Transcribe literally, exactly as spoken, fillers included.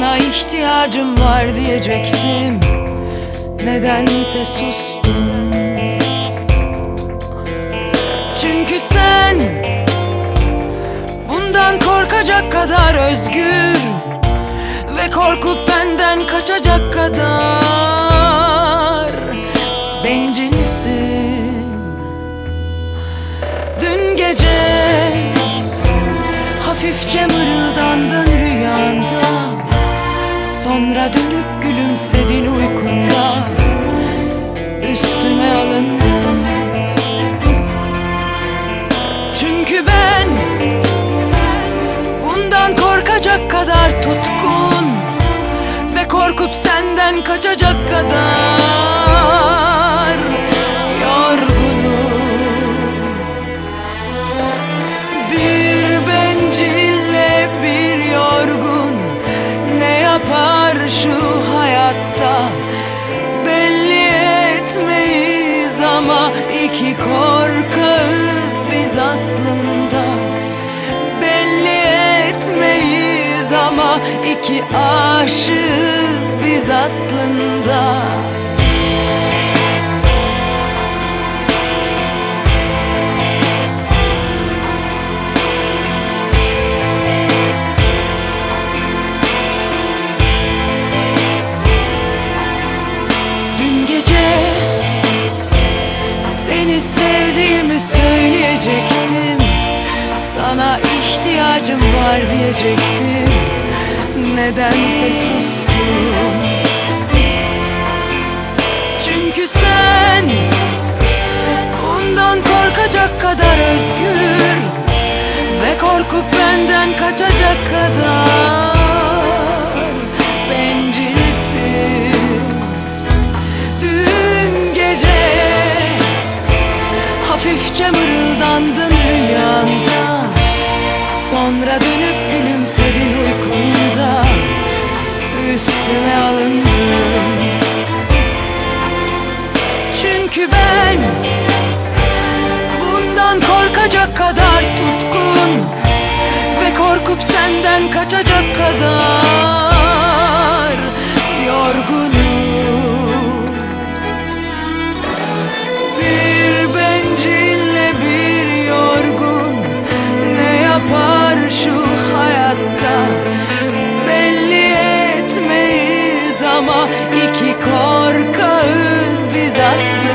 Sana ihtiyacım var diyecektim, nedense sustum. Çünkü sen bundan korkacak kadar özgür ve korkup benden kaçacak kadar bencilsin. Dün gece hafifçe mırıldandın rüyanda, sonra dönüp gülümsedin uykunda. Üstüme alındın. Çünkü ben bundan korkacak kadar tutkun ve korkup senden kaçacak kadar yorgunum. Bir bencille bir yorgun ne yapar şu hayatta? Belli etmeyiz ama iki korkağız biz aslında. Belli etmeyiz ama iki aşığız biz aslında. Seni sevdiğimi söyleyecektim, sana ihtiyacım var diyecektim, nedense sustum. Çünkü sen bundan korkacak kadar özgür ve korkup benden kaçacak kadar bencilsin. Dün gece hafifçe mırıldandın rüyanda, sonra dönüp gülümsedin uykunda. Üstüme alındın. Çünkü ben bundan korkacak kadar tutkun ve korkup senden kaçacak kadar yorgunum. Şu hayatta belli etmeyiz ama iki korkağız biz aslında.